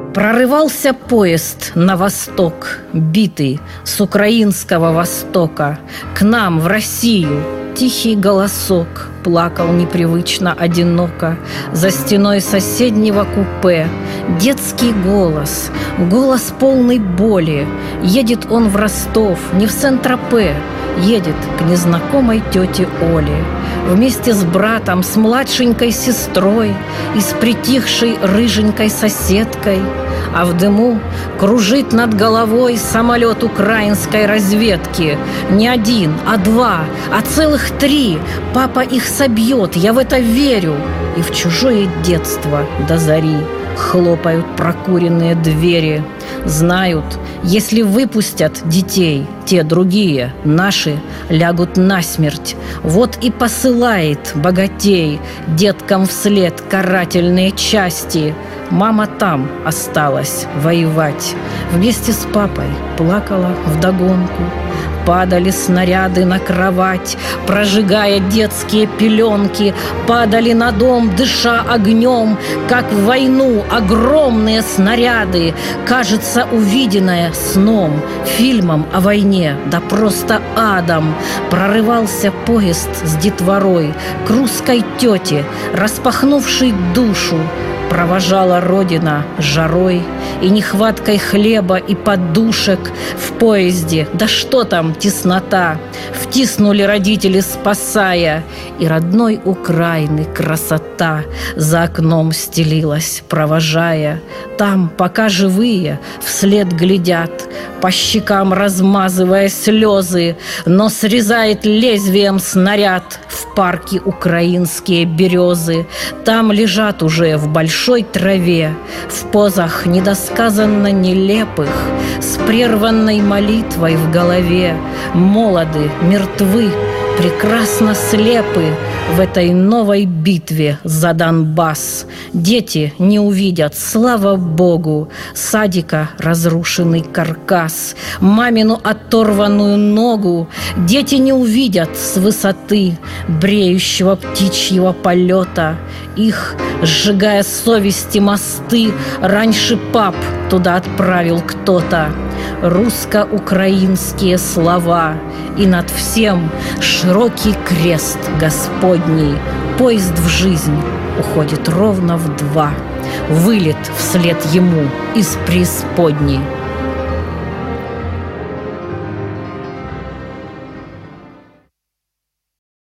Прорывался поезд на восток, битый с украинского востока, к нам, в Россию. Тихий голосок плакал непривычно одиноко за стеной соседнего купе. Детский голос, голос полный боли. Едет он в Ростов, не в Сен-Тропе, едет к незнакомой тете Оле. Вместе с братом, с младшенькой сестрой и с притихшей рыженькой соседкой. А в дыму кружит над головой самолет украинской разведки. Не один, а два, а целых три. Папа их собьет, я в это верю. И в чужое детство до зари хлопают прокуренные двери. Знают, если выпустят детей, те другие, наши, лягут насмерть. Вот и посылает богатей деткам вслед карательные части. Мама там осталась воевать. Вместе с папой плакала вдогонку. Падали снаряды на кровать, прожигая детские пеленки. Падали на дом, дыша огнем, как в войну огромные снаряды. Кажется, увиденное сном, фильмом о войне, да просто адом. Прорывался поезд с детворой к русской тете, распахнувшей душу. Провожала Родина жарой и нехваткой хлеба и подушек в поезде. Да что там теснота! Втиснули родители, спасая, и родной Украины красота за окном стелилась, провожая. Там, пока живые, вслед глядят, по щекам размазывая слезы, но срезает лезвием снаряд в парке украинские березы. Там лежат уже в большой траве, в позах недосказанно нелепых, с прерванной молитвой в голове. Молоды, мертвы, прекрасно слепы в этой новой битве за Донбасс. Дети не увидят, слава Богу, садика разрушенный каркас, мамину оторванную ногу. Дети не увидят с высоты бреющего птичьего полета. Их, сжигая совести мосты, раньше пап туда отправил кто-то. Русско-украинские слова, и над всем широкий крест Господний. Поезд в жизнь уходит ровно в 2. Вылет вслед ему из преисподней.